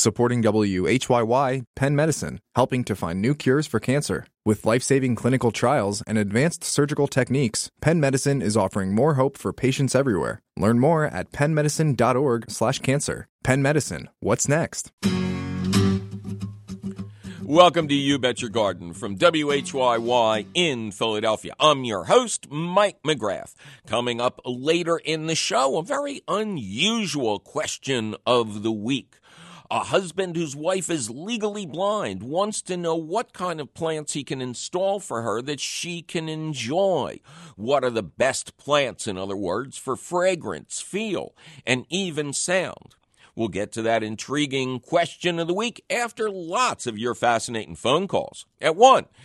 Supporting WHYY, Penn Medicine, helping to find new cures for cancer. With life-saving clinical trials and advanced surgical techniques, Penn Medicine is offering more hope for patients everywhere. Learn more at pennmedicine.org/cancer. Penn Medicine, what's next? Welcome to You Bet Your Garden from WHYY in Philadelphia. I'm your host, Mike McGrath. Coming up later in the show, a very unusual question of the week. A husband whose wife is legally blind wants to know what kind of plants he can install for her that she can enjoy. What are the best plants, in other words, for fragrance, feel, and even sound? We'll get to that intriguing question of the week after lots of your fascinating phone calls at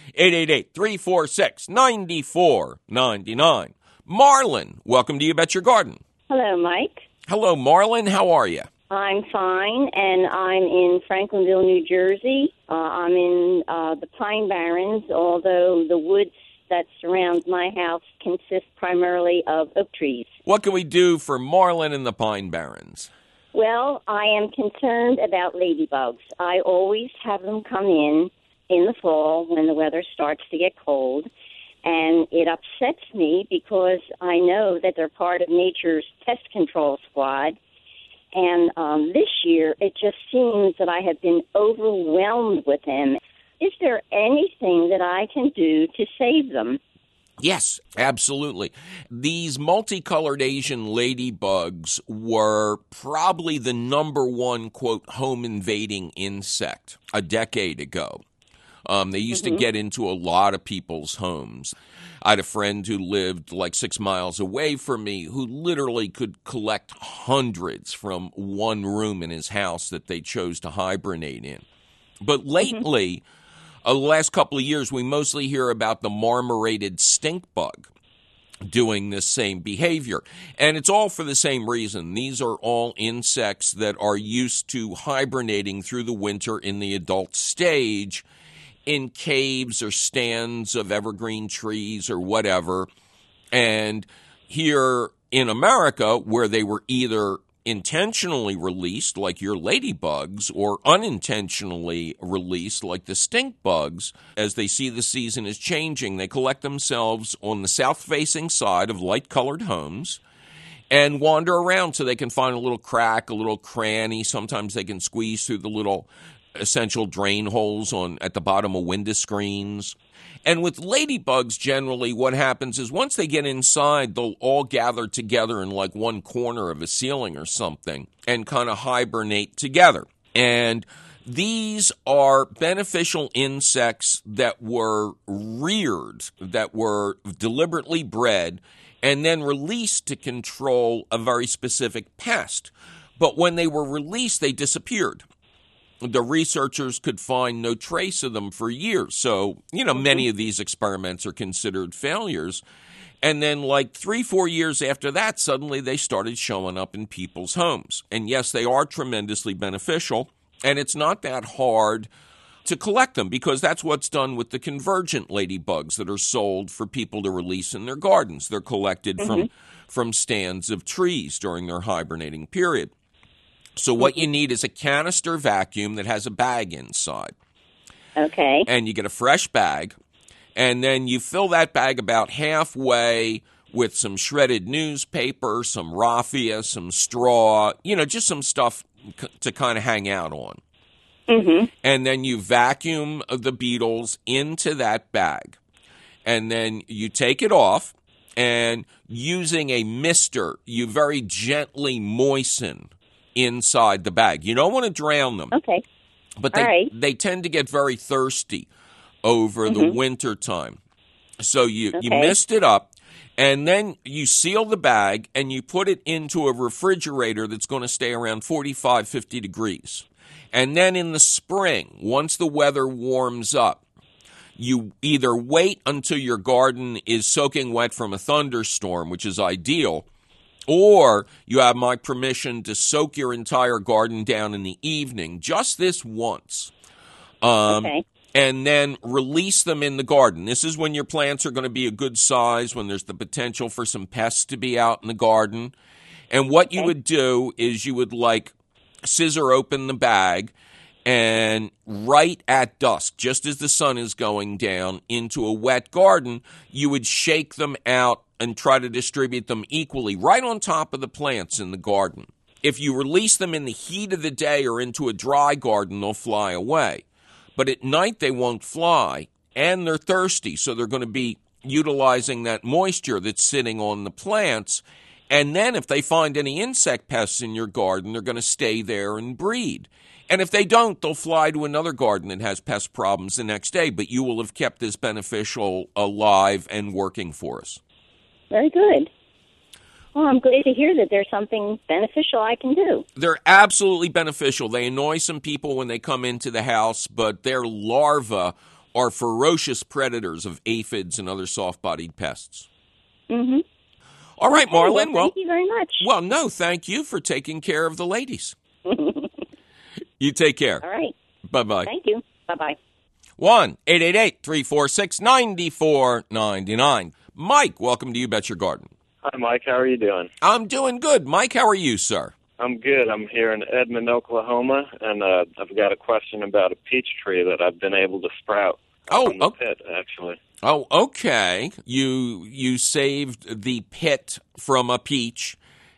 1-888-346-9499. Marlon, welcome to You Bet Your Garden. Hello, Mike. Hello, Marlon. How are you? I'm fine, and I'm in Franklinville, New Jersey. I'm in the Pine Barrens, although the woods that surround my house consist primarily of oak trees. What can we do for Marlon in the Pine Barrens? Well, I am concerned about ladybugs. I always have them come in the fall when the weather starts to get cold, and it upsets me because I know that they're part of nature's pest control squad. And this year, it just seems that I have been overwhelmed with them. Is there anything that I can do to save them? Yes, absolutely. These multicolored Asian ladybugs were probably the number one, quote, home invading insect a decade ago. They used to get into a lot of people's homes. I had a friend who lived like 6 miles away from me who literally could collect hundreds from one room in his house that they chose to hibernate in. But lately, the last couple of years, we mostly hear about the marmorated stink bug doing this same behavior. And it's all for the same reason. These are all insects that are used to hibernating through the winter in the adult stage in caves or stands of evergreen trees or whatever. And here in America, where they were either intentionally released, like your ladybugs, or unintentionally released, like the stink bugs, as they see the season is changing, they collect themselves on the south-facing side of light-colored homes and wander around so they can find a little crack, a little cranny. Sometimes they can squeeze through the little essential drain holes at the bottom of window screens. And with ladybugs, generally, what happens is once they get inside, they'll all gather together in like one corner of a ceiling or something and kind of hibernate together. And these are beneficial insects that were reared, that were deliberately bred, and then released to control a very specific pest. But when they were released, they disappeared. The researchers could find no trace of them for years. So, many of these experiments are considered failures. And then like 3-4 years after that, suddenly they started showing up in people's homes. And yes, they are tremendously beneficial. And it's not that hard to collect them because that's what's done with the convergent ladybugs that are sold for people to release in their gardens. They're collected from stands of trees during their hibernating period. So what you need is a canister vacuum that has a bag inside. Okay. And you get a fresh bag, and then you fill that bag about halfway with some shredded newspaper, some raffia, some straw, just some stuff to kind of hang out on. And then you vacuum the beetles into that bag. And then you take it off, and using a mister, you very gently moisten inside the bag. You don't want to drown them. Okay. But they tend to get very thirsty over the winter time. So you mist it up, and then you seal the bag, and you put it into a refrigerator that's going to stay around 45, 50 degrees. And then in the spring, once the weather warms up, you either wait until your garden is soaking wet from a thunderstorm, which is ideal, or you have my permission to soak your entire garden down in the evening, just this once, and then release them in the garden. This is when your plants are going to be a good size, when there's the potential for some pests to be out in the garden. And what you would do is you would scissor open the bag, and right at dusk, just as the sun is going down into a wet garden, you would shake them out and try to distribute them equally right on top of the plants in the garden. If you release them in the heat of the day or into a dry garden, they'll fly away. But at night, they won't fly, and they're thirsty, so they're going to be utilizing that moisture that's sitting on the plants. And then if they find any insect pests in your garden, they're going to stay there and breed. And if they don't, they'll fly to another garden that has pest problems the next day, but you will have kept this beneficial alive and working for us. Very good. Well, I'm glad to hear that there's something beneficial I can do. They're absolutely beneficial. They annoy some people when they come into the house, but their larvae are ferocious predators of aphids and other soft-bodied pests. Mm-hmm. All right, Marlon. Well, thank you very much. Well, no, thank you for taking care of the ladies. You take care. All right. Bye-bye. Thank you. Bye-bye. 1-888-346-9499. Mike, welcome to You Bet Your Garden. Hi, Mike. How are you doing? I'm doing good. Mike, how are you, sir? I'm good. I'm here in Edmond, Oklahoma, and I've got a question about a peach tree that I've been able to sprout from the pit, actually. Oh, okay. You saved the pit from a peach,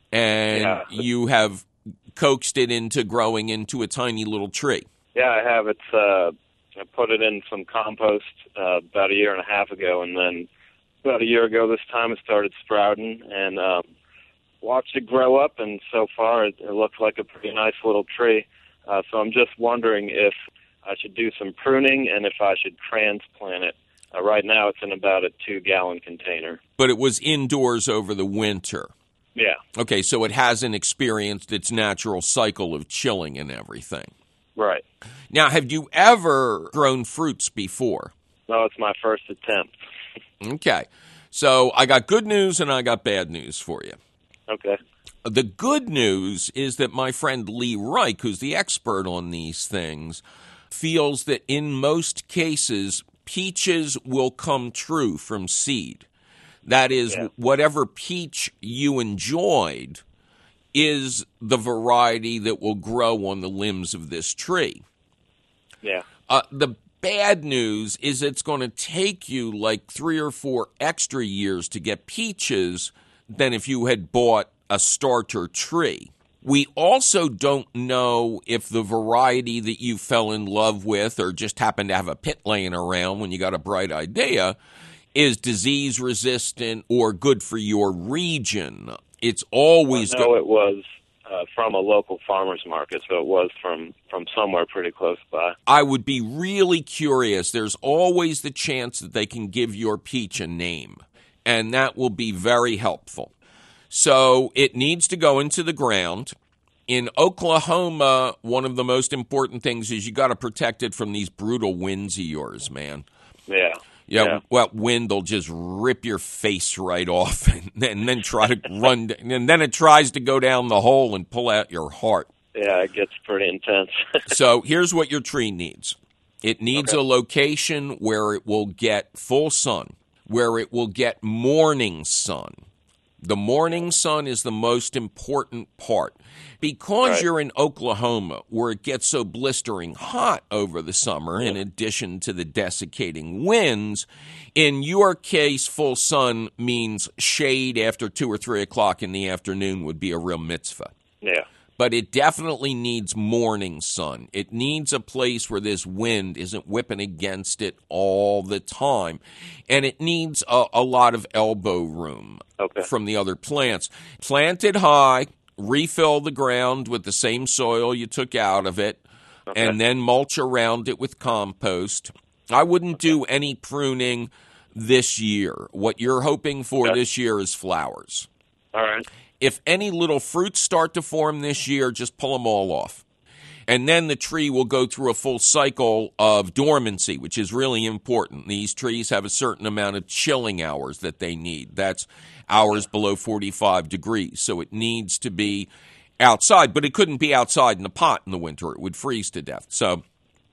and you have coaxed it into growing into a tiny little tree. Yeah, I have. I put it in some compost about a year and a half ago, and then about a year ago this time it started sprouting, and watched it grow up, and so far it looks like a pretty nice little tree. So I'm just wondering if I should do some pruning and if I should transplant it. Right now it's in about a 2-gallon container. But it was indoors over the winter. Yeah. Okay, so it hasn't experienced its natural cycle of chilling and everything. Right. Now, have you ever grown fruits before? No, it's my first attempt. Okay. So I got good news and I got bad news for you. Okay. The good news is that my friend Lee Reich, who's the expert on these things, feels that in most cases, peaches will come true from seed. That is, whatever peach you enjoyed is the variety that will grow on the limbs of this tree. Yeah. The bad news is it's going to take you like 3 or 4 extra years to get peaches than if you had bought a starter tree. We also don't know if the variety that you fell in love with or just happened to have a pit laying around when you got a bright idea is disease resistant or good for your region. It's always it was from a local farmer's market, so it was from somewhere pretty close by. I would be really curious. There's always the chance that they can give your peach a name, and that will be very helpful. So it needs to go into the ground. In Oklahoma, one of the most important things is you got to protect it from these brutal winds of yours, man. Yeah. Well, wind will just rip your face right off and then try to run, and then it tries to go down the hole and pull out your heart. Yeah, it gets pretty intense. So here's what your tree needs. It needs a location where it will get full sun, where it will get morning sun. The morning sun is the most important part. Because you're in Oklahoma, where it gets so blistering hot over the summer, in addition to the desiccating winds, in your case, full sun means shade after 2 or 3 o'clock in the afternoon would be a real mitzvah. Yeah. But it definitely needs morning sun. It needs a place where this wind isn't whipping against it all the time. And it needs a lot of elbow room from the other plants. Plant it high, refill the ground with the same soil you took out of it, and then mulch around it with compost. I wouldn't do any pruning this year. What you're hoping for this year is flowers. All right. If any little fruits start to form this year, just pull them all off. And then the tree will go through a full cycle of dormancy, which is really important. These trees have a certain amount of chilling hours that they need. That's hours below 45 degrees. So it needs to be outside, but it couldn't be outside in a pot in the winter. It would freeze to death. So,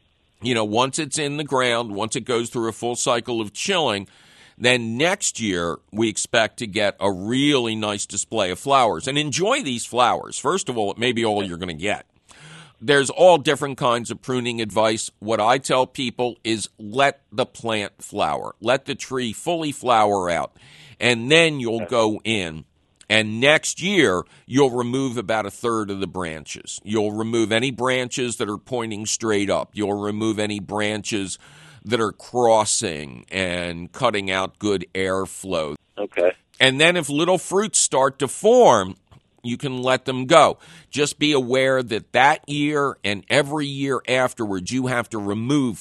once it's in the ground, once it goes through a full cycle of chilling, then next year we expect to get a really nice display of flowers. And enjoy these flowers. First of all, it may be all you're going to get. There's all different kinds of pruning advice. What I tell people is let the plant flower. Let the tree fully flower out. And then you'll go in. And next year, you'll remove about a third of the branches. You'll remove any branches that are pointing straight up. You'll remove any branches that are crossing and cutting out good airflow. Okay. And then if little fruits start to form, you can let them go. Just be aware that that year and every year afterwards, you have to remove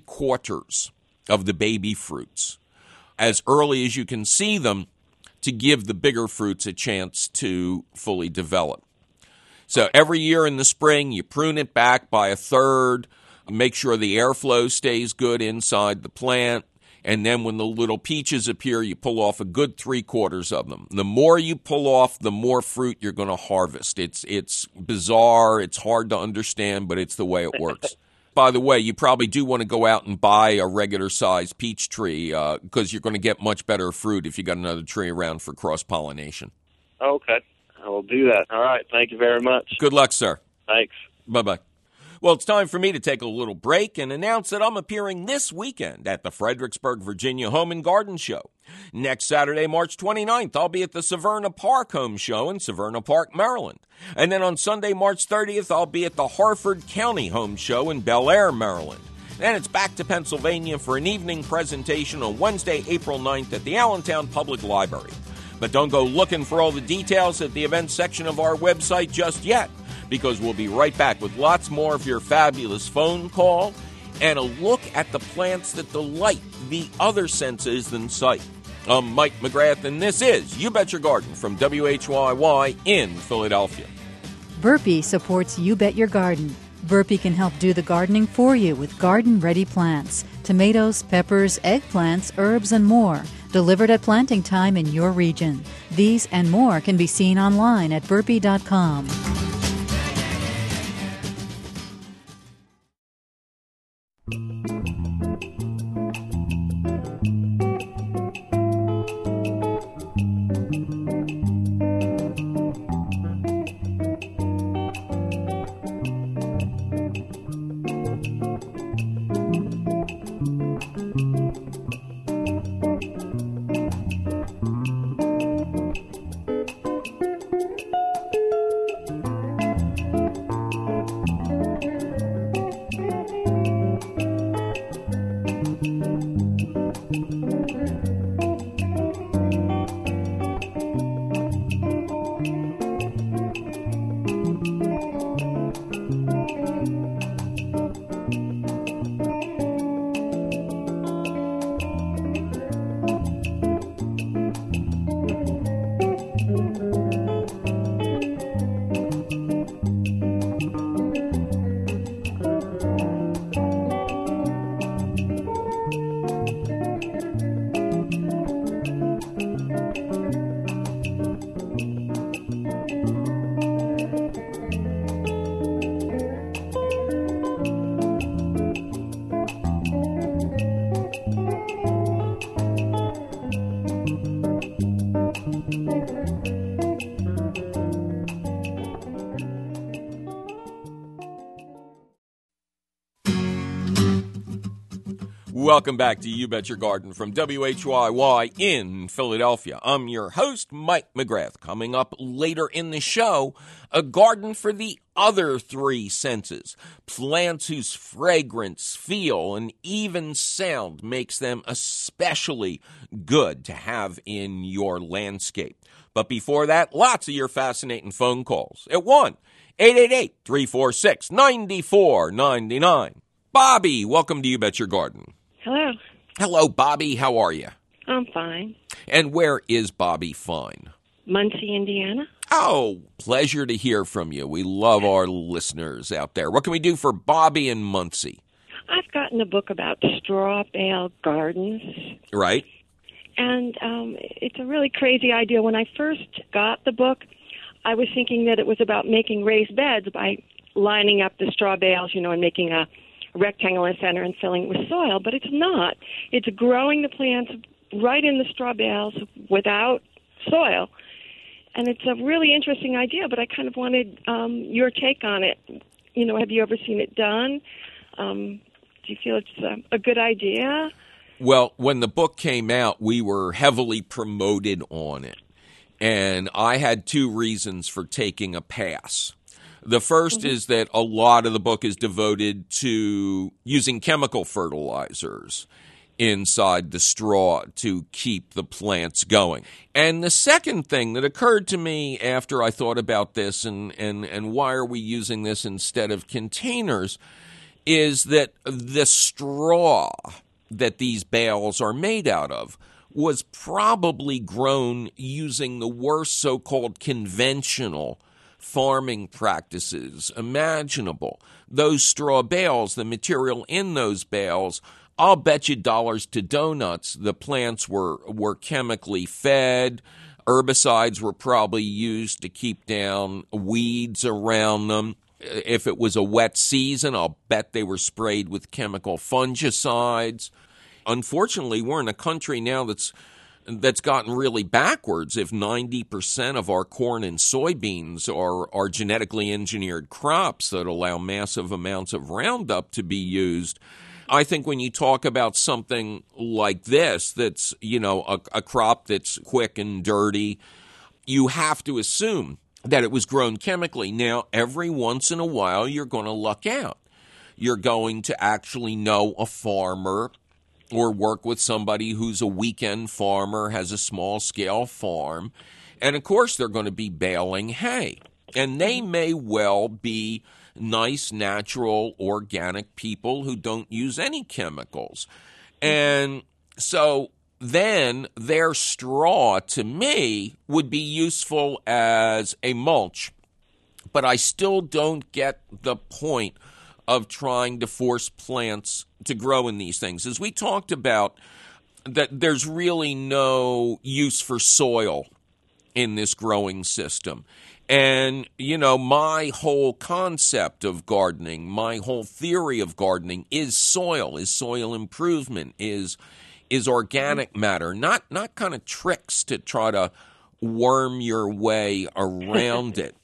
3/4 of the baby fruits as early as you can see them to give the bigger fruits a chance to fully develop. So every year in the spring, you prune it back by a third, make sure the airflow stays good inside the plant, and then when the little peaches appear, you pull off a good 3/4 of them. The more you pull off, the more fruit you're going to harvest. It's bizarre, it's hard to understand, but it's the way it works. By the way, you probably do want to go out and buy a regular-sized peach tree because you're going to get much better fruit if you got another tree around for cross-pollination. Okay. I will do that. All right. Thank you very much. Good luck, sir. Thanks. Bye-bye. Well, it's time for me to take a little break and announce that I'm appearing this weekend at the Fredericksburg, Virginia Home and Garden Show. Next Saturday, March 29th, I'll be at the Severna Park Home Show in Severna Park, Maryland. And then on Sunday, March 30th, I'll be at the Harford County Home Show in Bel Air, Maryland. Then it's back to Pennsylvania for an evening presentation on Wednesday, April 9th at the Allentown Public Library. But don't go looking for all the details at the events section of our website just yet, because we'll be right back with lots more of your fabulous phone call and a look at the plants that delight the other senses than sight. I'm Mike McGrath, and this is You Bet Your Garden from WHYY in Philadelphia. Burpee supports You Bet Your Garden. Burpee can help do the gardening for you with garden-ready plants, tomatoes, peppers, eggplants, herbs, and more, delivered at planting time in your region. These and more can be seen online at burpee.com. Welcome back to You Bet Your Garden from WHYY in Philadelphia. I'm your host, Mike McGrath. Coming up later in the show, a garden for the other three senses. Plants whose fragrance, feel, and even sound makes them especially good to have in your landscape. But before that, lots of your fascinating phone calls at 1-888-346-9499. Bobby, welcome to You Bet Your Garden. Hello. Hello, Bobby. How are you? I'm fine. And where is Bobby fine? Muncie, Indiana. Oh, pleasure to hear from you. We love our listeners out there. What can we do for Bobby in Muncie? I've gotten a book about straw bale gardens. Right. And it's a really crazy idea. When I first got the book, I was thinking that it was about making raised beds by lining up the straw bales, and making a rectangle in the center and filling it with soil, but it's not. It's growing the plants right in the straw bales without soil, and it's a really interesting idea, but I kind of wanted your take on it. have you ever seen it done? Do you feel it's a good idea? Well, when the book came out, we were heavily promoted on it. And I had two reasons for taking a pass. The first is that a lot of the book is devoted to using chemical fertilizers inside the straw to keep the plants going. And the second thing that occurred to me after I thought about this and why are we using this instead of containers is that the straw that these bales are made out of was probably grown using the worst so-called conventional farming practices imaginable. Those straw bales, the material in those bales, I'll bet you dollars to donuts the plants were chemically fed. Herbicides were probably used to keep down weeds around them. If it was a wet season, I'll bet they were sprayed with chemical fungicides. Unfortunately, we're in a country now that's gotten really backwards. If 90% of our corn and soybeans are genetically engineered crops that allow massive amounts of Roundup to be used, I think when you talk about something like this, that's, a crop that's quick and dirty, you have to assume that it was grown chemically. Now, every once in a while, you're going to luck out. You're going to actually know a farmer or work with somebody who's a weekend farmer, has a small-scale farm, and, of course, they're going to be baling hay. And they may well be nice, natural, organic people who don't use any chemicals. And so then their straw, to me, would be useful as a mulch. But I still don't get the point of trying to force plants to grow in these things. As we talked about, that there's really no use for soil in this growing system. And, my whole concept of gardening, my whole theory of gardening is soil improvement, is organic matter, not kind of tricks to try to worm your way around it.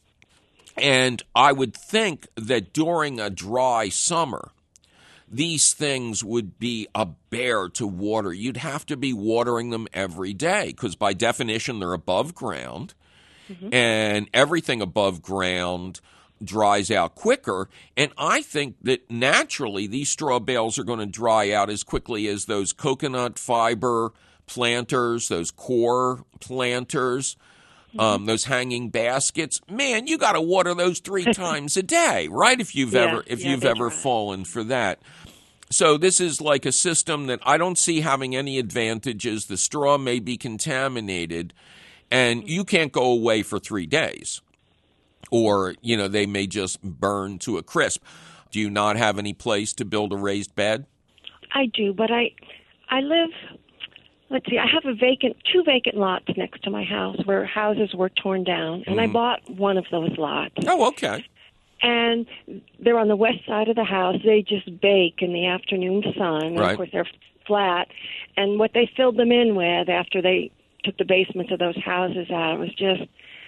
And I would think that during a dry summer, these things would be a bear to water. You'd have to be watering them every day because by definition they're above ground. And everything above ground dries out quicker. And I think that naturally these straw bales are going to dry out as quickly as those coconut fiber planters, those core planters, those hanging baskets. Man, you got to water those 3 times a day, right? If you've ever fallen for that. So this is like a system that I don't see having any advantages. The straw may be contaminated. And you can't go away for 3 days. Or, they may just burn to a crisp. Do you not have any place to build a raised bed? I do, but I live, I have 2 vacant lots next to my house where houses were torn down. And I bought one of those lots. Oh, okay. And they're on the west side of the house. They just bake in the afternoon sun. And Right. of course, they're flat. And what they filled them in with after they took the basements of those houses out was just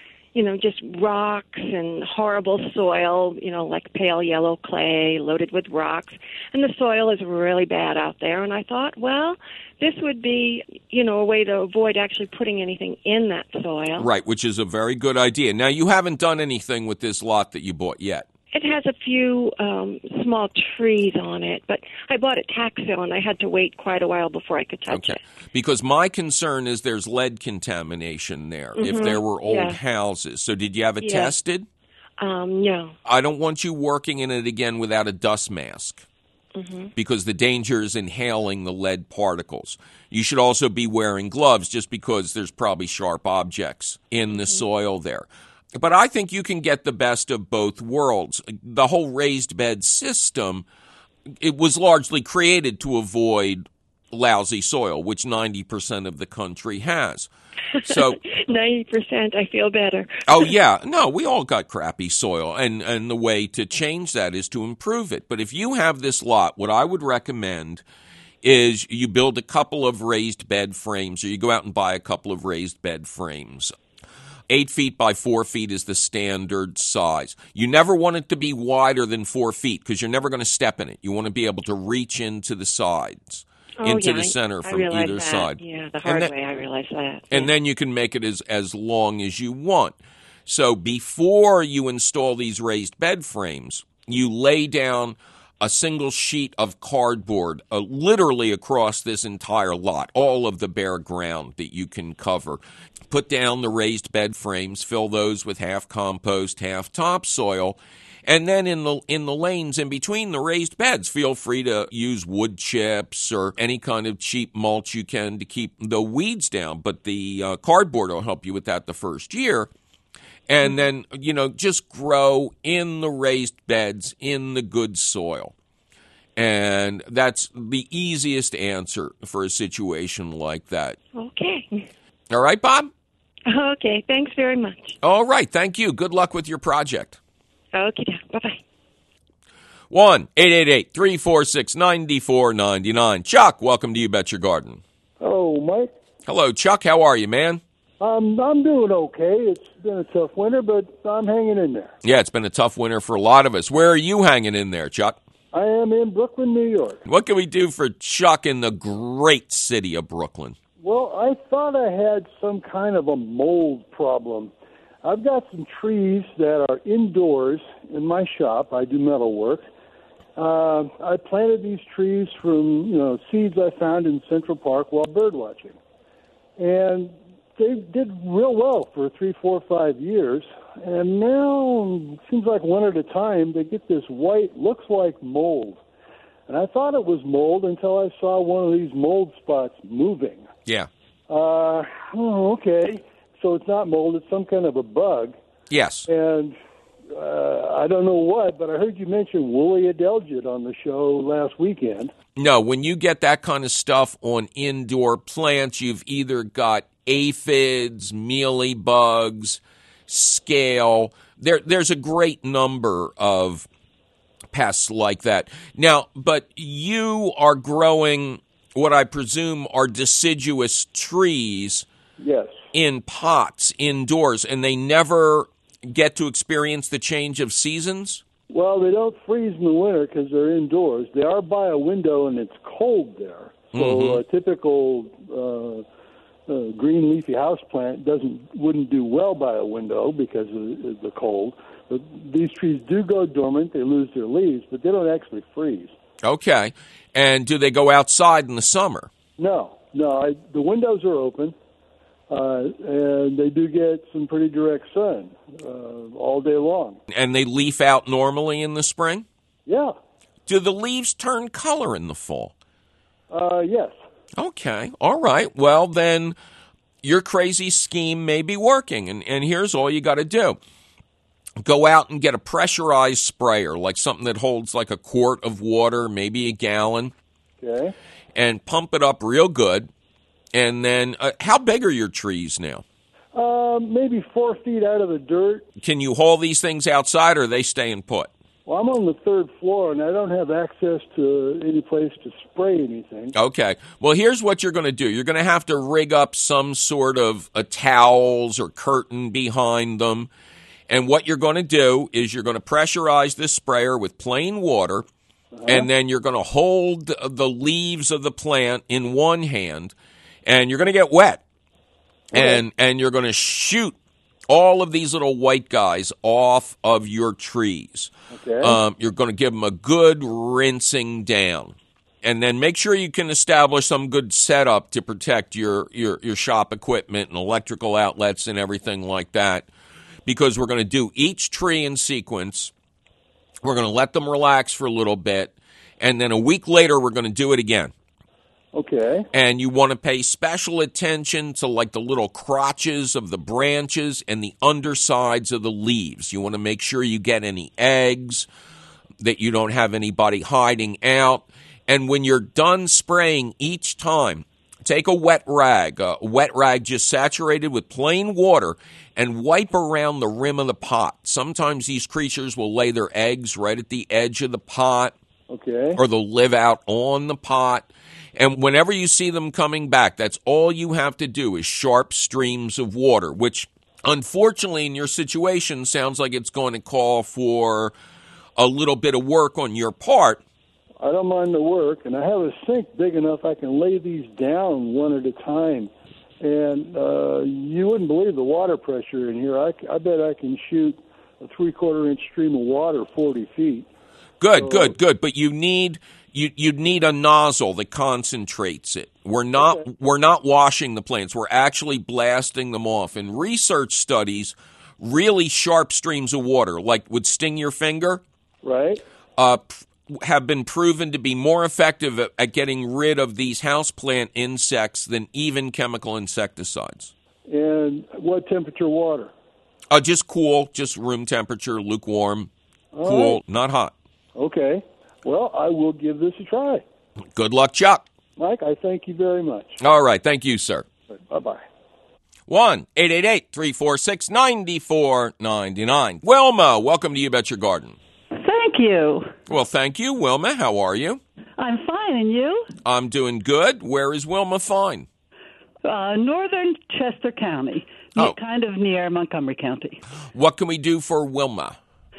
rocks and horrible soil, like pale yellow clay loaded with rocks. And the soil is really bad out there. And I thought, well, this would be, a way to avoid actually putting anything in that soil. Right, which is a very good idea. Now, you haven't done anything with this lot that you bought yet. It has a few small trees on it, but I bought it tax sale, and I had to wait quite a while before I could touch it. Because my concern is there's lead contamination there if there were old houses. So did you have it tested? No. I don't want you working in it again without a dust mask because the danger is inhaling the lead particles. You should also be wearing gloves just because there's probably sharp objects in the soil there. But I think you can get the best of both worlds. The whole raised bed system, it was largely created to avoid lousy soil, which 90% of the country has. So 90%, I feel better. Oh, yeah. No, we all got crappy soil, and the way to change that is to improve it. But if you have this lot, what I would recommend is you build a couple of raised bed frames, or you go out and buy a couple of raised bed frames. 8 feet by 4 feet is the standard size. You never want it to be wider than 4 feet because you're never going to step in it. You want to be able to reach into the sides, into the center from either side. Yeah, the hard way I realize that. And then you can make it as long as you want. So before you install these raised bed frames, you lay down a single sheet of cardboard literally across this entire lot, all of the bare ground that you can cover. Put down the raised bed frames, fill those with half compost, half topsoil, and then in the lanes in between the raised beds, feel free to use wood chips or any kind of cheap mulch you can to keep the weeds down. But the cardboard will help you with that the first year. And then, just grow in the raised beds in the good soil. And that's the easiest answer for a situation like that. Okay. All right, Bob? Okay, thanks very much. All right, thank you. Good luck with your project. Okay, bye-bye. 1-888-346-9499. Chuck, welcome to You Bet Your Garden. Oh, Mike. Hello, Chuck. How are you, man? I'm doing okay. It's been a tough winter, but I'm hanging in there. Yeah, it's been a tough winter for a lot of us. Where are you hanging in there, Chuck? I am in Brooklyn, New York. What can we do for Chuck in the great city of Brooklyn? Well, I thought I had some kind of a mold problem. I've got some trees that are indoors in my shop. I do metal work. I planted these trees from seeds I found in Central Park while bird watching. And they did real well for 3, 4, 5 years. And now, it seems like one at a time, they get this white, looks like mold. And I thought it was mold until I saw one of these mold spots moving. Yeah. Okay. So it's not mold, it's some kind of a bug. Yes. And I don't know what, but I heard you mention woolly adelgid on the show last weekend. No, when you get that kind of stuff on indoor plants, you've either got aphids, mealy bugs, scale. There's a great number of pests like that. Now, but you are growing what I presume are deciduous trees. Yes. In pots indoors, and they never get to experience the change of seasons? Well, they don't freeze in the winter because they're indoors. They are by a window, and it's cold there. So a typical green leafy houseplant wouldn't do well by a window because of the cold. But these trees do go dormant. They lose their leaves, but they don't actually freeze. Okay. And do they go outside in the summer? No. The windows are open. And they do get some pretty direct sun all day long. And they leaf out normally in the spring? Yeah. Do the leaves turn color in the fall? Yes. Okay. All right. Well, then your crazy scheme may be working. And here's all you got to do. Go out and get a pressurized sprayer, like something that holds like a quart of water, maybe a gallon. Okay. And pump it up real good. And then, how big are your trees now? Maybe 4 feet out of the dirt. Can you haul these things outside, or are they staying put? Well, I'm on the 3rd floor, and I don't have access to any place to spray anything. Okay. Well, here's what you're going to do. You're going to have to rig up some sort of towels or curtain behind them. And what you're going to do is you're going to pressurize this sprayer with plain water, and then you're going to hold the leaves of the plant in one hand, and you're going to get wet, and you're going to shoot all of these little white guys off of your trees. Okay. You're going to give them a good rinsing down, and then make sure you can establish some good setup to protect your shop equipment and electrical outlets and everything like that, because we're going to do each tree in sequence. We're going to let them relax for a little bit, and then a week later we're going to do it again. Okay. And you want to pay special attention to like the little crotches of the branches and the undersides of the leaves. You want to make sure you get any eggs, that you don't have anybody hiding out. And when you're done spraying each time, take a wet rag just saturated with plain water, and wipe around the rim of the pot. Sometimes these creatures will lay their eggs right at the edge of the pot. Okay. Or they'll live out on the pot. And whenever you see them coming back, that's all you have to do is sharp streams of water, which Unfortunately, in your situation, sounds like it's going to call for a little bit of work on your part. I don't mind the work, and I have a sink big enough I can lay these down one at a time. And you wouldn't believe the water pressure in here. I bet I can shoot a 3/4-inch stream of water 40 feet. Good. But you need a nozzle that concentrates it. We're not washing the plants. We're actually blasting them off. And research studies, really sharp streams of water, like would sting your finger, right? Have been proven to be more effective at getting rid of these houseplant insects than even chemical insecticides. And what temperature water? Just cool, just room temperature, lukewarm, All cool, right. not hot. Okay. Well, I will give this a try. Good luck, Chuck. Mike, I thank you very much. All right, thank you, sir. Bye-bye. 1-888-346-9499. Wilma, welcome to You Bet Your Garden. Thank you. Well, thank you, Wilma. How are you? I'm fine, and you? I'm doing good. Where is Wilma fine? Northern Chester County, kind of near Montgomery County. What can we do for Wilma?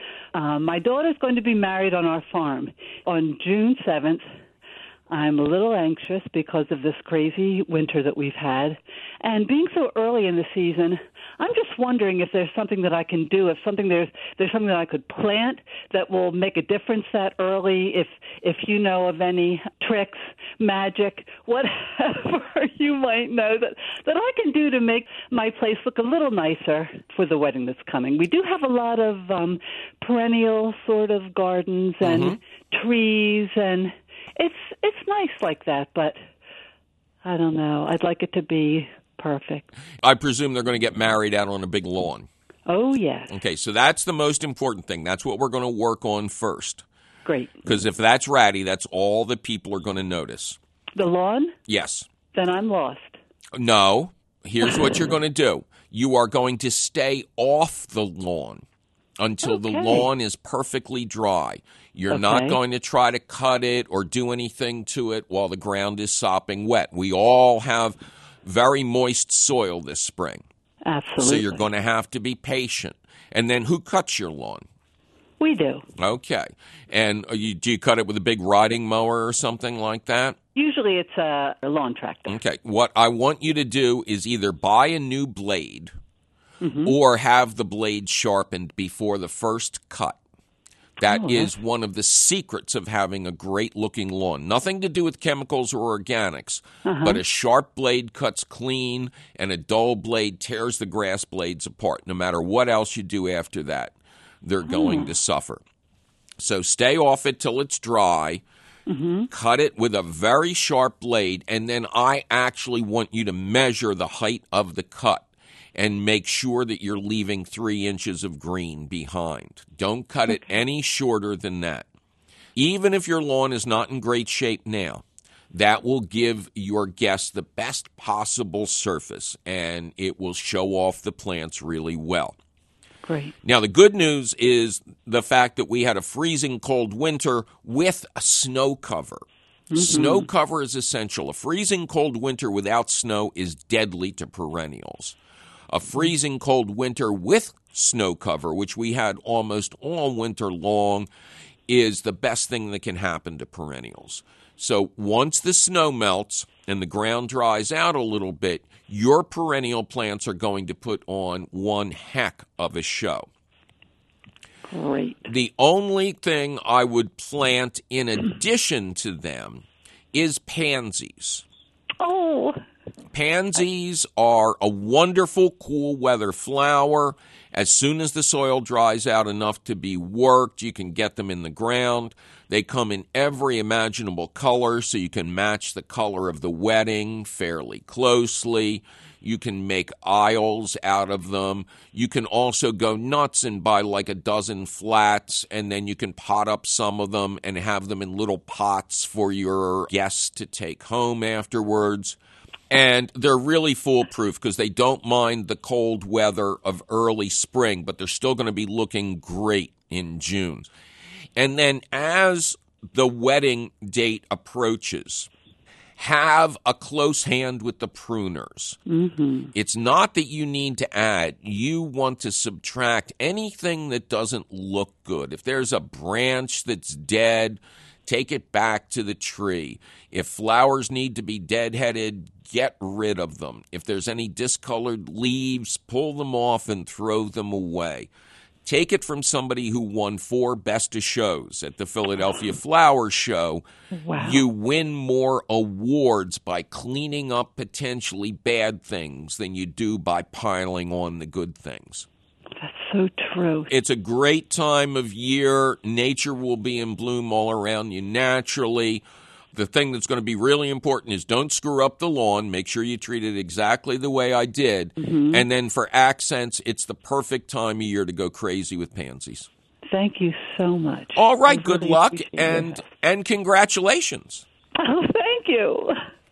My daughter's going to be married on our farm on June 7th. I'm a little anxious because of this crazy winter that we've had. And being so early in the season, I'm just wondering if there's something that I can do, if there's something that I could plant that will make a difference that early, if you know of any tricks, magic, whatever you might know that I can do to make my place look a little nicer for the wedding that's coming. We do have a lot of perennial sort of gardens and trees, and it's nice like that, but I don't know. I'd like it to be perfect. I presume they're going to get married out on a big lawn. Oh, yes. Okay, so that's the most important thing. That's what we're going to work on first. Great. Because if that's ratty, that's all that people are going to notice. The lawn? Yes. Then I'm lost. No. Here's what you're going to do. You are going to stay off the lawn until the lawn is perfectly dry. You're not going to try to cut it or do anything to it while the ground is sopping wet. We all have very moist soil this spring. Absolutely. So you're going to have to be patient. And then who cuts your lawn? We do. Okay. And do you cut it with a big riding mower or something like that? Usually it's a lawn tractor. Okay. What I want you to do is either buy a new blade or have the blade sharpened before the first cut. That is one of the secrets of having a great-looking lawn. Nothing to do with chemicals or organics, but a sharp blade cuts clean and a dull blade tears the grass blades apart. No matter what else you do after that, they're going to suffer. So stay off it till it's dry. Cut it with a very sharp blade, and then I actually want you to measure the height of the cut and make sure that you're leaving 3 inches of green behind. Don't cut it any shorter than that. Even if your lawn is not in great shape now, that will give your guests the best possible surface, and it will show off the plants really well. Great. Now, the good news is the fact that we had a freezing cold winter with a snow cover. Snow cover is essential. A freezing cold winter without snow is deadly to perennials. A freezing cold winter with snow cover, which we had almost all winter long, is the best thing that can happen to perennials. So once the snow melts and the ground dries out a little bit, your perennial plants are going to put on one heck of a show. Great. The only thing I would plant in addition to them is pansies. Oh. Pansies are a wonderful cool weather flower. As soon as the soil dries out enough to be worked, you can get them in the ground. They come in every imaginable color, so you can match the color of the wedding fairly closely. You can make aisles out of them. You can also go nuts and buy like a dozen flats, and then you can pot up some of them and have them in little pots for your guests to take home afterwards. And they're really foolproof because they don't mind the cold weather of early spring, but they're still going to be looking great in June. And then as the wedding date approaches, have a close hand with the pruners. Mm-hmm. It's not that you need to add. You want to subtract anything that doesn't look good. If there's a branch that's dead, take it back to the tree. If flowers need to be deadheaded, get rid of them. If there's any discolored leaves, pull them off and throw them away. Take it from somebody who won 4 Best of Shows at the Philadelphia Flower Show. Wow. You win more awards by cleaning up potentially bad things than you do by piling on the good things. That's so true. It's a great time of year. Nature will be in bloom all around you naturally. The thing that's going to be really important is don't screw up the lawn. Make sure you treat it exactly the way I did. Mm-hmm. And then for accents, it's the perfect time of year to go crazy with pansies. Thank you so much. All right, I good really luck appreciate and congratulations. Oh, thank you.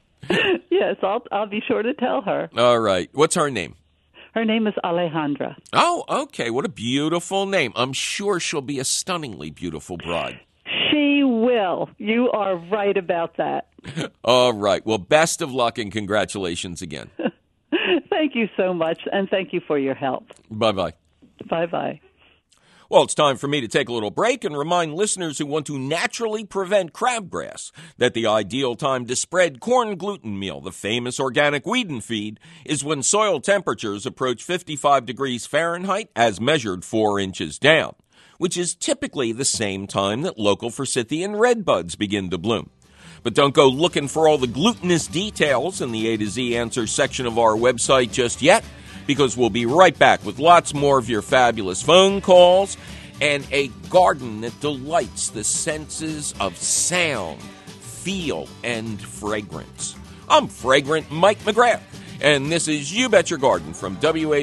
Yes, I'll be sure to tell her. All right. What's her name? Her name is Alejandra. Oh, okay. What a beautiful name. I'm sure she'll be a stunningly beautiful bride. She will. You are right about that. All right. Well, best of luck and congratulations again. Thank you so much, and thank you for your help. Bye-bye. Bye-bye. Well, it's time for me to take a little break and remind listeners who want to naturally prevent crabgrass that the ideal time to spread corn gluten meal, the famous organic weed and feed, is when soil temperatures approach 55 degrees Fahrenheit as measured 4 inches down, which is typically the same time that local forsythia redbuds begin to bloom. But don't go looking for all the glutinous details in the A to Z Answers section of our website just yet, because we'll be right back with lots more of your fabulous phone calls and a garden that delights the senses of sound, feel, and fragrance. I'm Fragrant Mike McGrath, and this is You Bet Your Garden from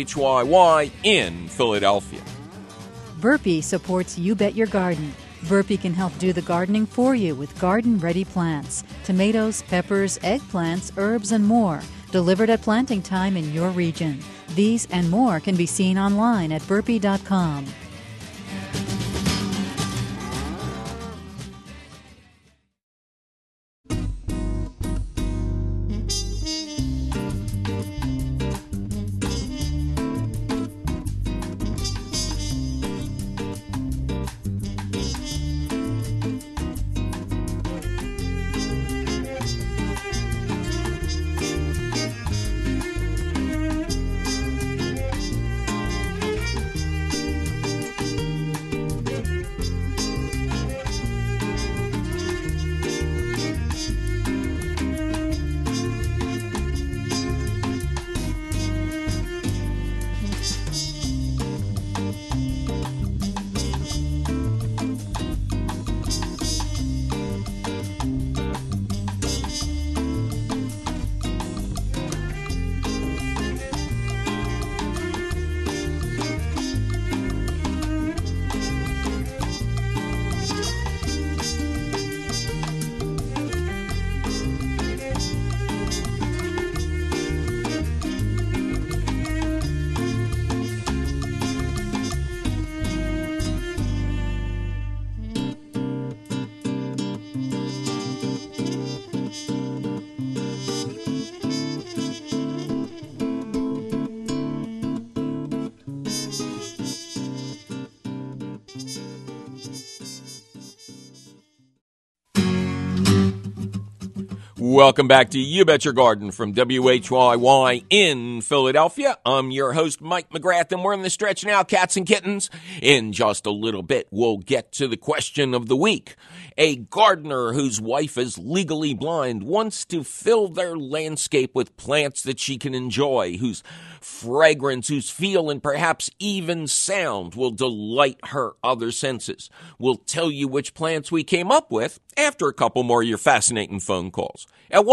WHYY in Philadelphia. Burpee supports You Bet Your Garden. Burpee can help do the gardening for you with garden-ready plants, tomatoes, peppers, eggplants, herbs, and more, delivered at planting time in your region. These and more can be seen online at burpee.com. Welcome back to You Bet Your Garden from WHYY in Philadelphia. I'm your host, Mike McGrath, and we're in the stretch now, cats and kittens. In just a little bit, we'll get to the question of the week. A gardener whose wife is legally blind wants to fill their landscape with plants that she can enjoy, whose fragrance, whose feel, and perhaps even sound will delight her other senses. We'll tell you which plants we came up with after a couple more of your fascinating phone calls. At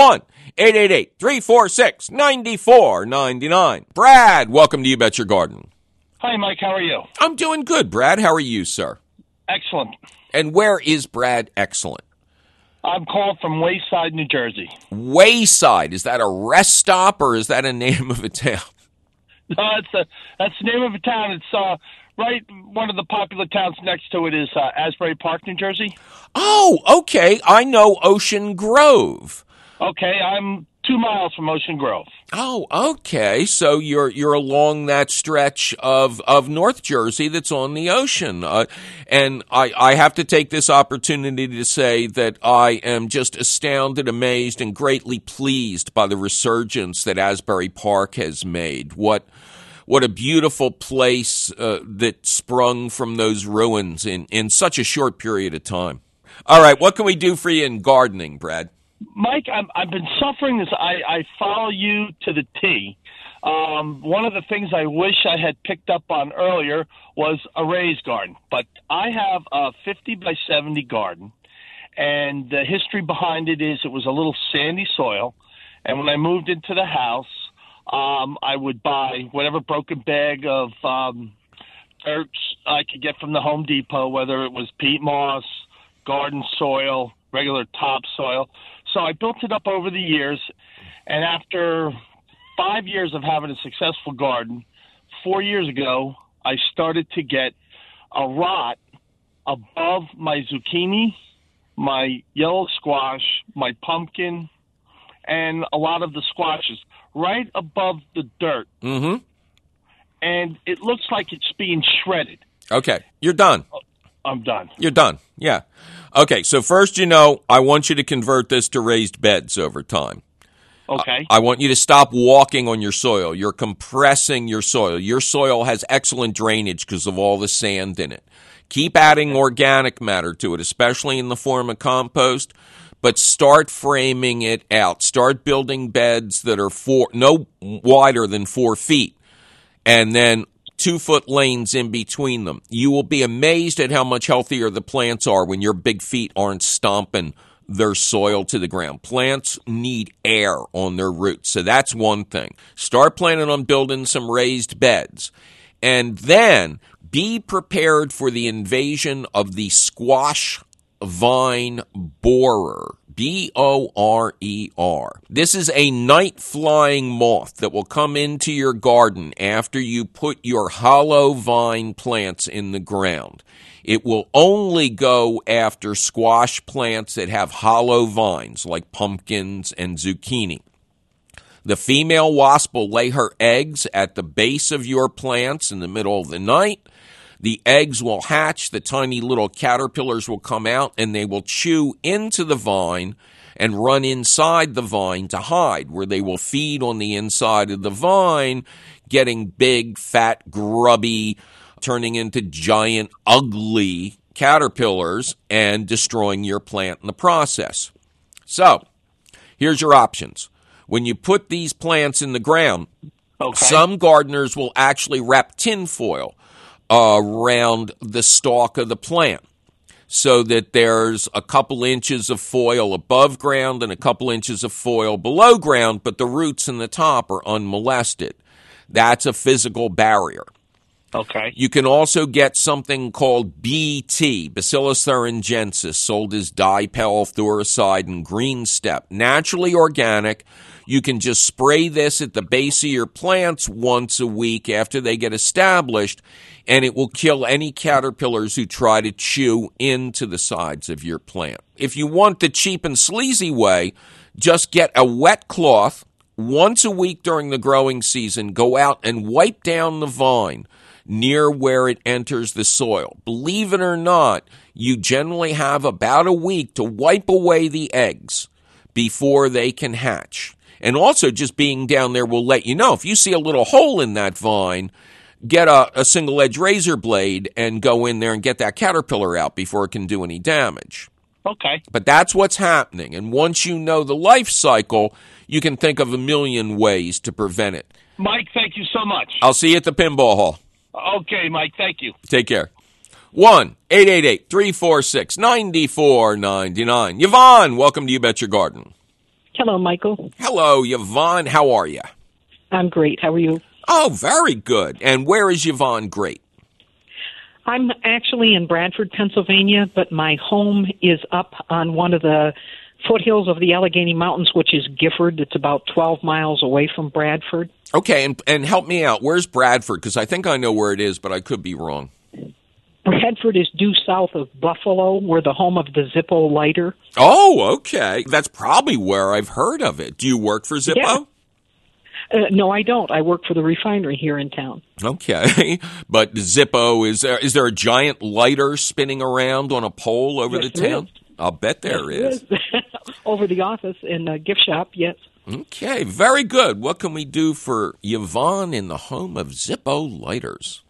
1-888-346-9499. Brad, welcome to You Bet Your Garden. Hi, Mike. How are you? I'm doing good, Brad. How are you, sir? Excellent. And where is Brad excellent? I'm calling from Wayside, New Jersey. Wayside. Is that a rest stop or is that a name of a town? No, that's the name of a town. It's right. One of the popular towns next to it is Asbury Park, New Jersey. Oh, okay. I know Ocean Grove. Okay, I'm 2 miles from Ocean Grove. Oh, okay. So you're along that stretch of North Jersey that's on the ocean. And I have to take this opportunity to say that I am just astounded, amazed, and greatly pleased by the resurgence that Asbury Park has made. What a beautiful place that sprung from those ruins in such a short period of time. All right, what can we do for you in gardening, Brad? Mike, I've been suffering this. I follow you to the T. One of the things I wish I had picked up on earlier was a raised garden. But I have a 50 by 70 garden, and the history behind it is it was a little sandy soil. And when I moved into the house, I would buy whatever broken bag of dirt I could get from the Home Depot, whether it was peat moss, garden soil, regular topsoil. So I built it up over the years, and after 5 years of having a successful garden, 4 years ago, I started to get a rot above my zucchini, my yellow squash, my pumpkin, and a lot of the squashes, right above the dirt. Mm-hmm. And it looks like it's being shredded. Okay, you're done. I'm done. You're done, yeah. Okay, so first, I want you to convert this to raised beds over time. Okay. I want you to stop walking on your soil. You're compressing your soil. Your soil has excellent drainage because of all the sand in it. Keep adding organic matter to it, especially in the form of compost, but start framing it out. Start building beds that are no wider than 4 feet, and then 2-foot lanes in between them. You will be amazed at how much healthier the plants are when your big feet aren't stomping their soil to the ground. Plants need air on their roots, so that's one thing. Start planning on building some raised beds. And then be prepared for the invasion of the squash vine borer. B-O-R-E-R. This is a night-flying moth that will come into your garden after you put your hollow vine plants in the ground. It will only go after squash plants that have hollow vines, like pumpkins and zucchini. The female wasp will lay her eggs at the base of your plants in the middle of the night. The eggs will hatch, the tiny little caterpillars will come out, and they will chew into the vine and run inside the vine to hide, where they will feed on the inside of the vine, getting big, fat, grubby, turning into giant, ugly caterpillars and destroying your plant in the process. So, here's your options. When you put these plants in the ground, some gardeners will actually wrap tinfoil around the stalk of the plant so that there's a couple inches of foil above ground and a couple inches of foil below ground, but the roots in the top are unmolested. That's a physical barrier. Okay. You can also get something called BT, Bacillus thuringiensis, sold as dipel, thuricide, and green step. Naturally organic. You can just spray this at the base of your plants once a week after they get established, and it will kill any caterpillars who try to chew into the sides of your plant. If you want the cheap and sleazy way, just get a wet cloth. Once a week during the growing season, go out and wipe down the vine near where it enters the soil. Believe it or not, you generally have about a week to wipe away the eggs before they can hatch. And also, just being down there will let you know. If you see a little hole in that vine, get a single-edge razor blade and go in there and get that caterpillar out before it can do any damage. Okay. But that's what's happening. And once you know the life cycle, you can think of a million ways to prevent it. Mike, thank you so much. I'll see you at the pinball hall. Okay, Mike, thank you. Take care. 1-888-346-9499. Yvonne, welcome to You Bet Your Garden. Hello, Michael. Hello, Yvonne. How are you? I'm great. How are you? Oh, very good. And where is Yvonne great? I'm actually in Bradford, Pennsylvania, but my home is up on one of the foothills of the Allegheny Mountains, which is Gifford. It's about 12 miles away from Bradford. Okay, and help me out. Where's Bradford? Because I think I know where it is, but I could be wrong. Bradford is due south of Buffalo. We're the home of the Zippo lighter. Oh, okay. That's probably where I've heard of it. Do you work for Zippo? Yeah. No, I don't. I work for the refinery here in town. Okay. But Zippo, is there a giant lighter spinning around on a pole over the town? I'll bet there is. Over the office in the gift shop, yes. Okay, very good. What can we do for Yvonne in the home of Zippo lighters?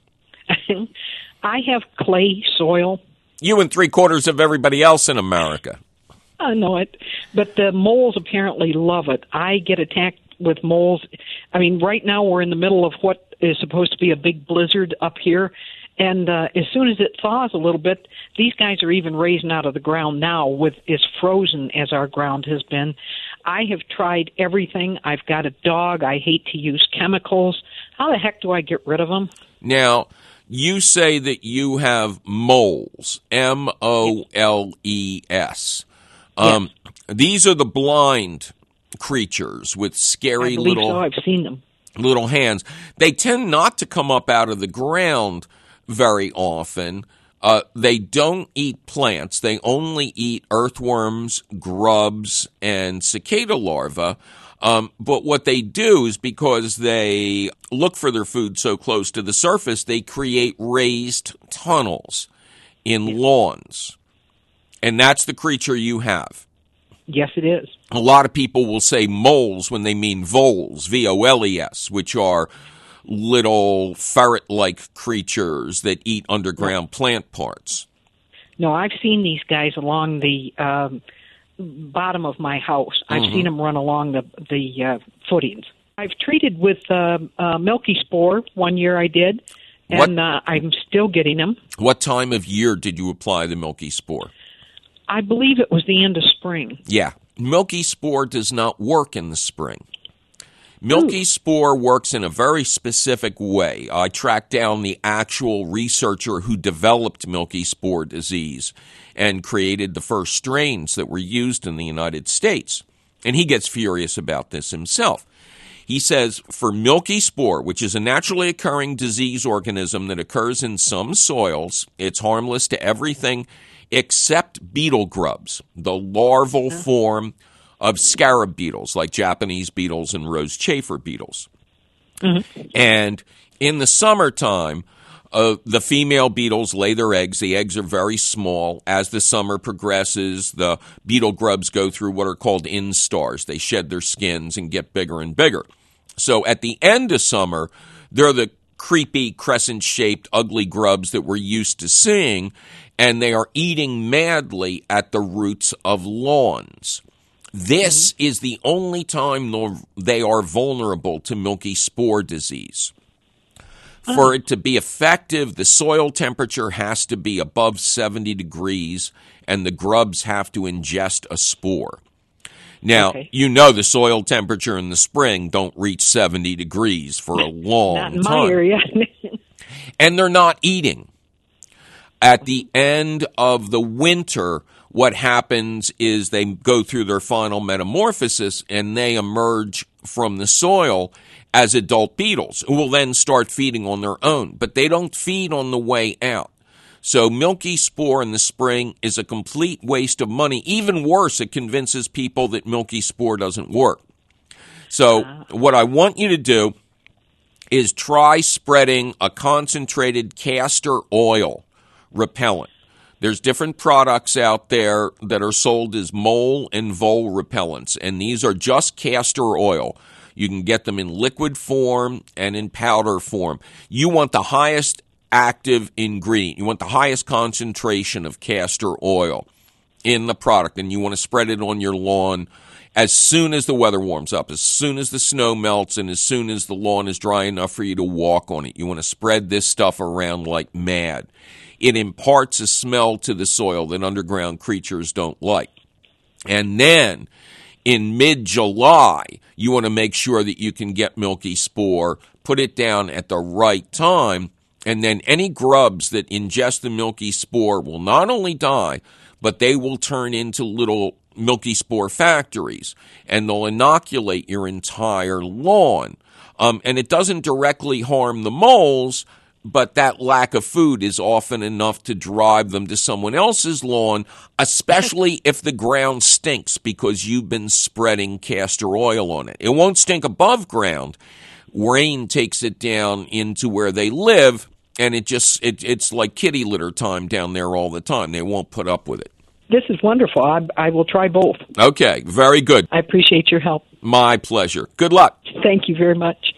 I have clay soil. You and 3/4 of everybody else in America. I know it, but the moles apparently love it. I get attacked with moles. I mean, right now we're in the middle of what is supposed to be a big blizzard up here, and as soon as it thaws a little bit, these guys are even raising out of the ground now with as frozen as our ground has been. I have tried everything. I've got a dog. I hate to use chemicals. How the heck do I get rid of them? Now, you say that you have moles, M-O-L-E-S. Yes. These are the blind creatures with scary little... I've seen them. Little hands. They tend not to come up out of the ground very often. They don't eat plants. They only eat earthworms, grubs, and cicada larvae. But what they do is because they look for their food so close to the surface, they create raised tunnels in lawns. And that's the creature you have. Yes, it is. A lot of people will say moles when they mean voles, V-O-L-E-S, which are little ferret-like creatures that eat underground plant parts. No, I've seen these guys along the bottom of my house. I've seen them run along the footings. I've treated with milky spore. 1 year I did, and I'm still getting them. What time of year did you apply the milky spore? I believe it was the end of spring. Yeah. Milky spore does not work in the spring. Milky spore works in a very specific way. I tracked down the actual researcher who developed milky spore disease and created the first strains that were used in the United States. And he gets furious about this himself. He says, for milky spore, which is a naturally occurring disease organism that occurs in some soils, it's harmless to everything except beetle grubs, the larval form of scarab beetles like Japanese beetles and rose chafer beetles. And in the summertime, the female beetles lay their eggs. The eggs are very small. As the summer progresses, the beetle grubs go through what are called instars. They shed their skins and get bigger and bigger. So at the end of summer, they're the creepy, crescent-shaped, ugly grubs that we're used to seeing, and they are eating madly at the roots of lawns. This is the only time they are vulnerable to milky spore disease. For it to be effective, the soil temperature has to be above 70 degrees, and the grubs have to ingest a spore. Now, you know the soil temperature in the spring don't reach 70 degrees for a long time. Not in my area. And they're not eating. At the end of the winter, what happens is they go through their final metamorphosis and they emerge from the soil as adult beetles who will then start feeding on their own. But they don't feed on the way out. So milky spore in the spring is a complete waste of money. Even worse, it convinces people that milky spore doesn't work. So what I want you to do is try spreading a concentrated castor oil repellent. There's different products out there that are sold as mole and vole repellents, and these are just castor oil. You can get them in liquid form and in powder form. You want the highest active ingredient. You want the highest concentration of castor oil in the product, and you want to spread it on your lawn as soon as the weather warms up, as soon as the snow melts, and as soon as the lawn is dry enough for you to walk on it. You want to spread this stuff around like mad. It imparts a smell to the soil that underground creatures don't like. And then in mid-July, you want to make sure that you can get milky spore, put it down at the right time, and then any grubs that ingest the milky spore will not only die, but they will turn into little milky spore factories, and they'll inoculate your entire lawn. And it doesn't directly harm the moles, but that lack of food is often enough to drive them to someone else's lawn, especially if the ground stinks because you've been spreading castor oil on it. It won't stink above ground. Rain takes it down into where they live, and it's like kitty litter time down there all the time. They won't put up with it. This is wonderful. I will try both. Okay, very good. I appreciate your help. My pleasure. Good luck. Thank you very much.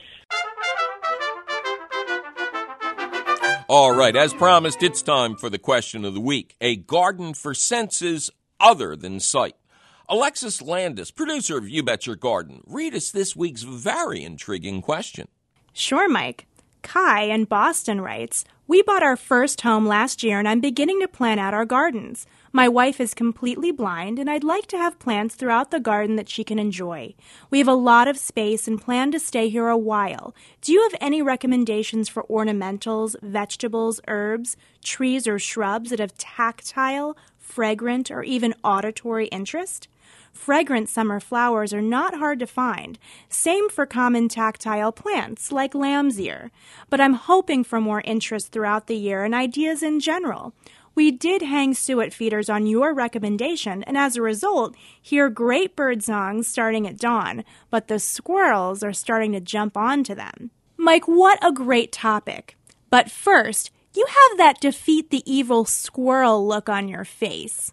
All right, as promised, it's time for the question of the week. A garden for senses other than sight. Alexis Landis, producer of You Bet Your Garden, read us this week's very intriguing question. Sure, Mike. Kai in Boston writes, "We bought our first home last year and I'm beginning to plan out our gardens. My wife is completely blind and I'd like to have plants throughout the garden that she can enjoy. We have a lot of space and plan to stay here a while. Do you have any recommendations for ornamentals, vegetables, herbs, trees or shrubs that have tactile, fragrant, or even auditory interest? Fragrant summer flowers are not hard to find. Same for common tactile plants like lamb's ear. But I'm hoping for more interest throughout the year and ideas in general. We did hang suet feeders on your recommendation, and as a result, hear great bird songs starting at dawn, but the squirrels are starting to jump onto them." Mike, what a great topic. But first, you have that defeat the evil squirrel look on your face.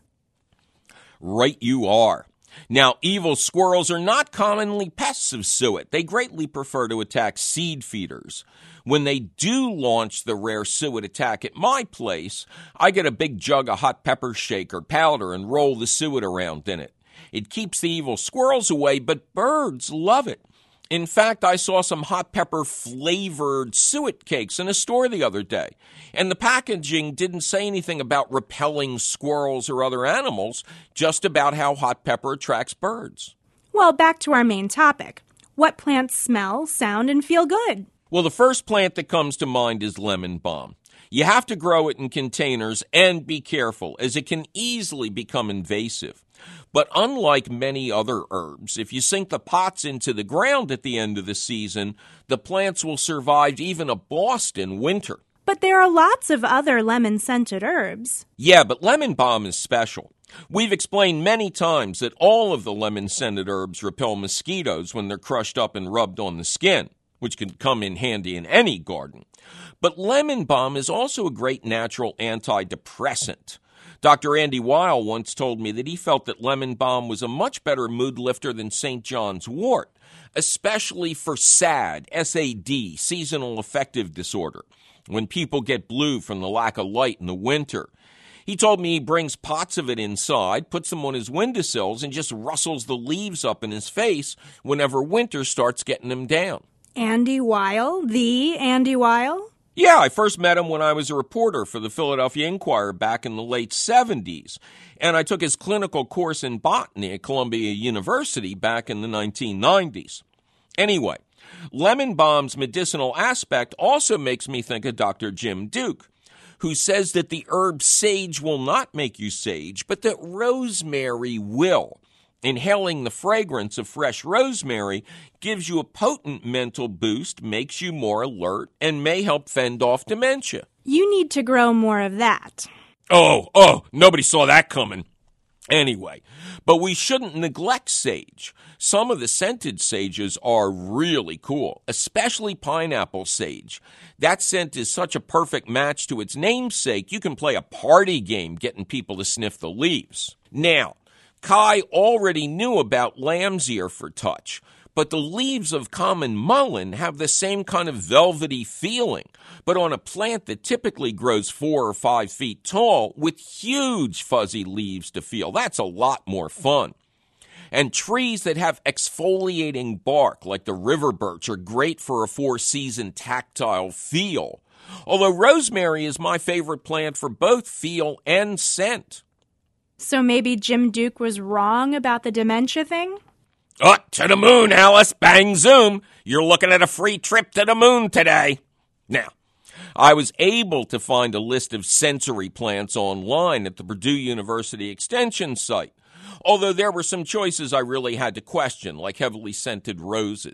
Right you are. Now, evil squirrels are not commonly pests of suet. They greatly prefer to attack seed feeders. When they do launch the rare suet attack at my place, I get a big jug of hot pepper shake or powder and roll the suet around in it. It keeps the evil squirrels away, but birds love it. In fact, I saw some hot pepper flavored suet cakes in a store the other day, and the packaging didn't say anything about repelling squirrels or other animals, just about how hot pepper attracts birds. Well, back to our main topic. What plants smell, sound, and feel good? Well, the first plant that comes to mind is lemon balm. You have to grow it in containers and be careful, as it can easily become invasive. But unlike many other herbs, if you sink the pots into the ground at the end of the season, the plants will survive even a Boston winter. But there are lots of other lemon-scented herbs. Yeah, but lemon balm is special. We've explained many times that all of the lemon-scented herbs repel mosquitoes when they're crushed up and rubbed on the skin, which can come in handy in any garden. But lemon balm is also a great natural antidepressant. Dr. Andy Weil once told me that he felt that lemon balm was a much better mood lifter than St. John's wort, especially for SAD, S-A-D, seasonal affective disorder, when people get blue from the lack of light in the winter. He told me he brings pots of it inside, puts them on his windowsills, and just rustles the leaves up in his face whenever winter starts getting him down. Andy Weil? The Andy Weil? Yeah, I first met him when I was a reporter for the Philadelphia Inquirer back in the late 70s, and I took his clinical course in botany at Columbia University back in the 1990s. Anyway, lemon balm's medicinal aspect also makes me think of Dr. Jim Duke, who says that the herb sage will not make you sage, but that rosemary will. Inhaling the fragrance of fresh rosemary gives you a potent mental boost, makes you more alert, and may help fend off dementia. You need to grow more of that. Oh, nobody saw that coming. Anyway, but we shouldn't neglect sage. Some of the scented sages are really cool, especially pineapple sage. That scent is such a perfect match to its namesake, you can play a party game getting people to sniff the leaves. Now, Kai already knew about lamb's ear for touch, but the leaves of common mullein have the same kind of velvety feeling, but on a plant that typically grows 4 or 5 feet tall with huge fuzzy leaves to feel. That's a lot more fun. And trees that have exfoliating bark, like the river birch, are great for a 4-season tactile feel. Although rosemary is my favorite plant for both feel and scent. So maybe Jim Duke was wrong about the dementia thing? To the moon, Alice. Bang, zoom. You're looking at a free trip to the moon today. Now, I was able to find a list of sensory plants online at the Purdue University Extension site, although there were some choices I really had to question, like heavily scented roses.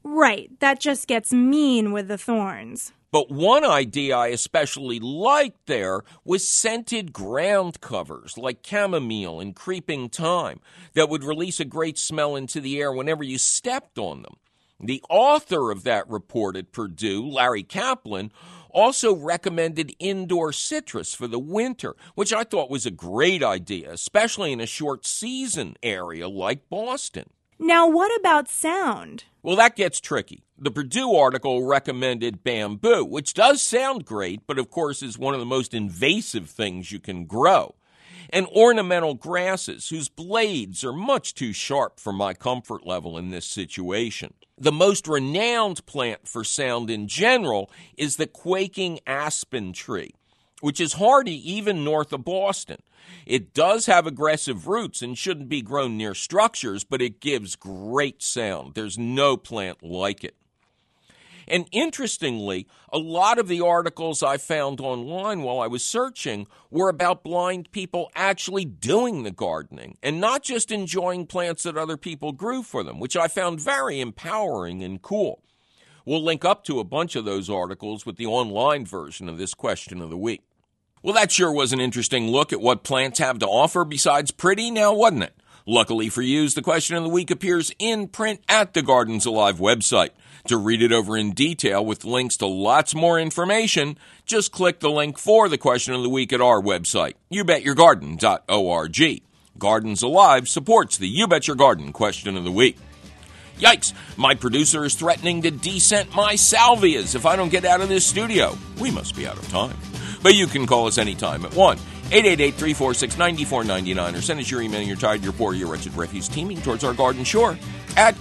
Right, that just gets mean with the thorns. But one idea I especially liked there was scented ground covers like chamomile and creeping thyme that would release a great smell into the air whenever you stepped on them. The author of that report at Purdue, Larry Kaplan, also recommended indoor citrus for the winter, which I thought was a great idea, especially in a short season area like Boston. Now, what about sound? Well, that gets tricky. The Purdue article recommended bamboo, which does sound great, but of course is one of the most invasive things you can grow. And ornamental grasses, whose blades are much too sharp for my comfort level in this situation. The most renowned plant for sound in general is the quaking aspen tree, which is hardy even north of Boston. It does have aggressive roots and shouldn't be grown near structures, but it gives great sound. There's no plant like it. And interestingly, a lot of the articles I found online while I was searching were about blind people actually doing the gardening and not just enjoying plants that other people grew for them, which I found very empowering and cool. We'll link up to a bunch of those articles with the online version of this question of the week. Well, that sure was an interesting look at what plants have to offer besides pretty now, wasn't it? Luckily for you, the question of the week appears in print at the Gardens Alive website. To read it over in detail with links to lots more information, just click the link for the question of the week at our website, youbetyourgarden.org. Gardens Alive supports the You Bet Your Garden question of the week. Yikes, my producer is threatening to descent my salvias if I don't get out of this studio. We must be out of time. But you can call us anytime at 1-888-346-9499 or send us your email, your tired, your poor, your wretched refuse teeming towards our garden shore at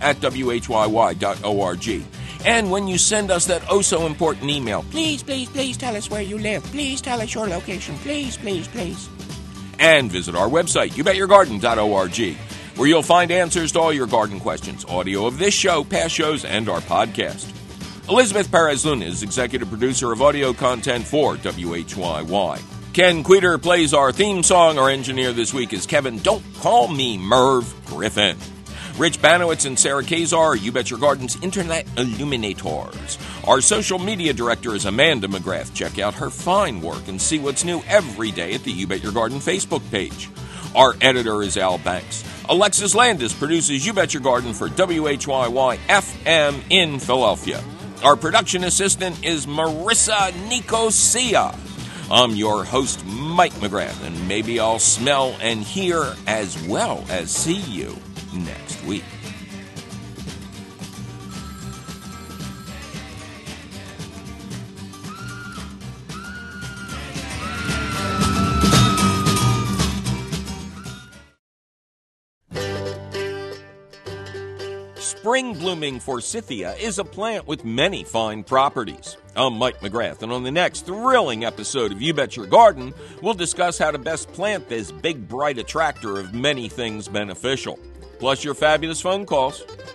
garden@whyy.org. And when you send us that oh-so-important email, please tell us where you live. Please tell us your location. Please. And visit our website, youbetyourgarden.org, where you'll find answers to all your garden questions, audio of this show, past shows, and our podcast. Elizabeth Perez-Luna is executive producer of audio content for WHYY. Ken Queter plays our theme song. Our engineer this week is Kevin Don't Call Me Merv Griffin. Rich Banowitz and Sarah Kazar are You Bet Your Garden's internet illuminators. Our social media director is Amanda McGrath. Check out her fine work and see what's new every day at the You Bet Your Garden Facebook page. Our editor is Al Banks. Alexis Landis produces You Bet Your Garden for WHYY FM in Philadelphia. Our production assistant is Marissa Nicosia. I'm your host, Mike McGrath, and maybe I'll smell and hear as well as see you next week. Spring blooming forsythia is a plant with many fine properties. I'm Mike McGrath, and on the next thrilling episode of You Bet Your Garden, we'll discuss how to best plant this big, bright attractor of many things beneficial, plus your fabulous phone calls.